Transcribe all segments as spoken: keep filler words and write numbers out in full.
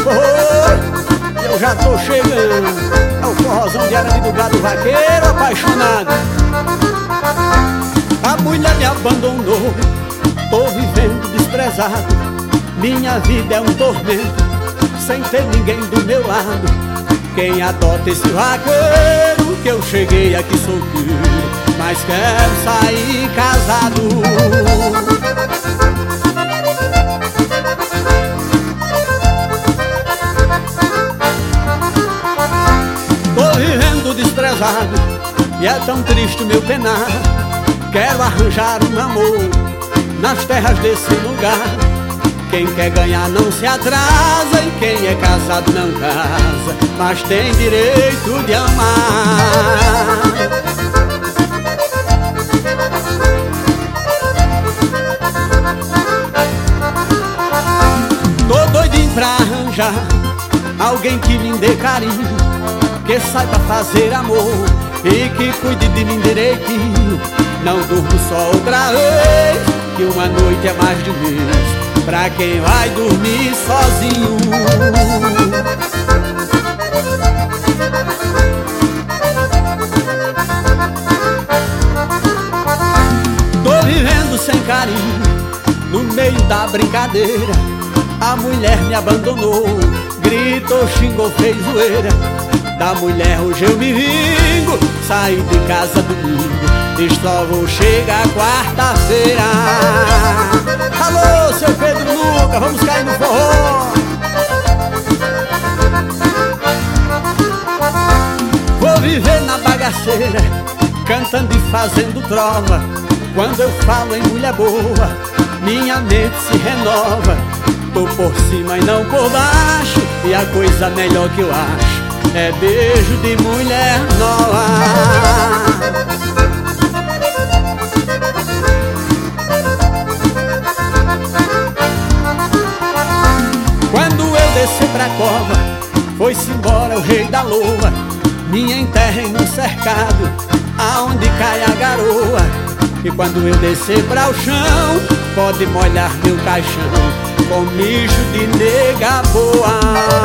Oi, eu já tô chegando. É o forrozão de Arame do Gado, vaqueiro apaixonado. A mulher me abandonou, tô vivendo desprezado. Minha vida é um tormento, sem ter ninguém do meu lado. Quem adota esse vaqueiro, que eu cheguei aqui solteiro, mas quero sair casado. Tô vivendo desprezado e é tão triste o meu penar. Quero arranjar um namoro nas terras desse lugar. Quem quer ganhar não se atrasa e quem é casado não casa, mas tem direito de amar. Tô doidinho pra arranjar alguém que me dê carinho, que saiba fazer amor e que cuide de mim direitinho. Não durmo só outra vez, que uma noite é mais de um mês pra quem vai dormir sozinho. Tô vivendo sem carinho, no meio da brincadeira. A mulher me abandonou, gritou, xingou, fez zoeira. Da mulher hoje eu me vingo, saí de casa domingo e só vou chegar quarta-feira. Alô, seu Pedro Luca, vamos cair no forró. Vou viver na bagaceira, cantando e fazendo trova. Quando eu falo em mulher boa, minha mente se renova. Tô por cima e não por baixo, e a coisa melhor que eu acho é beijo de mulher nova. Quando eu desci pra cova, foi-se embora o rei da loa. Me enterrem no cercado, aonde cai a garoa. E quando eu descer pra o chão, pode molhar meu caixão com mijo de nega boa.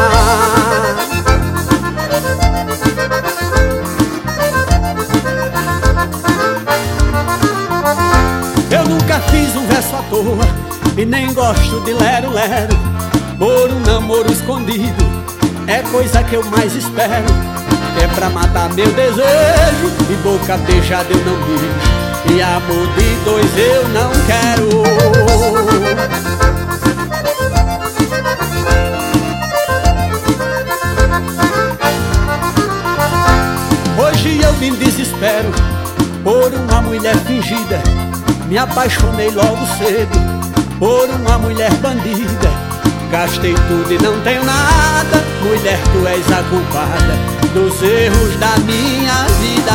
Eu nunca fiz um verso à toa e nem gosto de lero-lero. Por um namoro escondido é coisa que eu mais espero. É pra matar meu desejo, e boca beijada eu não beijo, e amor de dois eu não quero. Hoje eu me desespero por uma mulher fingida. Me apaixonei logo cedo por uma mulher bandida. Gastei tudo e não tenho nada. Mulher, tu és a culpada dos erros da minha vida.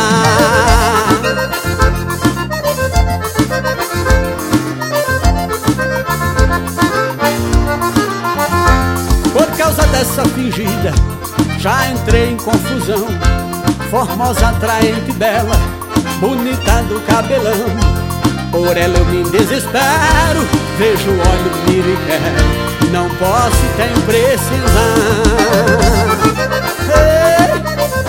Por causa dessa fingida, já entrei em confusão. Formosa, atraente, bela, bonita do cabelão. Por ela eu me desespero, vejo o olho, miro e quero. Não posso e tenho precisão. Hey!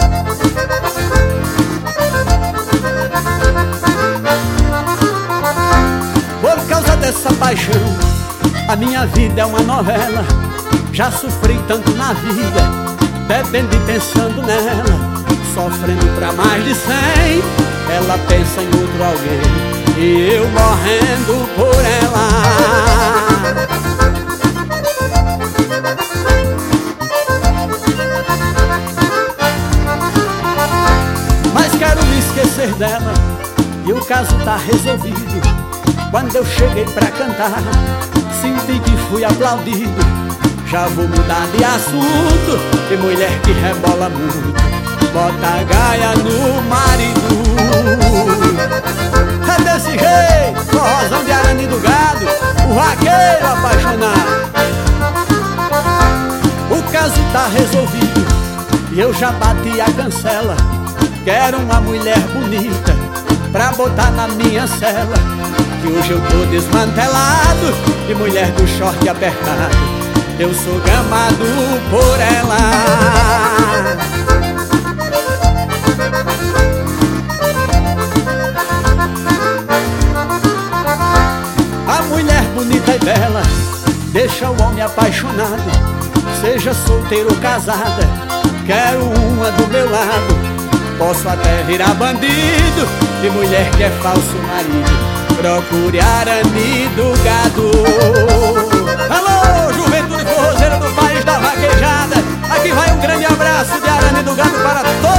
Por causa dessa paixão, a minha vida é uma novela. Já sofri tanto na vida, bebendo e pensando nela. Sofrendo pra mais de cem, ela pensa em outro alguém, e eu morrendo por ela. Mas quero me esquecer dela, e o caso tá resolvido. Quando eu cheguei pra cantar, senti que fui aplaudido. Já vou mudar de assunto, que mulher que rebola muito bota a gaia no marido. É desse jeito, forrozão de Arame do Gado, o vaqueiro apaixonado. O caso tá resolvido e eu já bati a cancela. Quero uma mulher bonita pra botar na minha cela, que hoje eu tô desmantelado, e mulher do short apertado eu sou gamado por ela. A mulher bonita e bela deixa o homem apaixonado, seja solteiro ou casada, quero uma do meu lado. Posso até virar bandido, de mulher que é falso marido, procure arame do gado. Alô, juventude forrozeira do país da vaquejada, aqui vai um grande abraço de arame do gado para todos.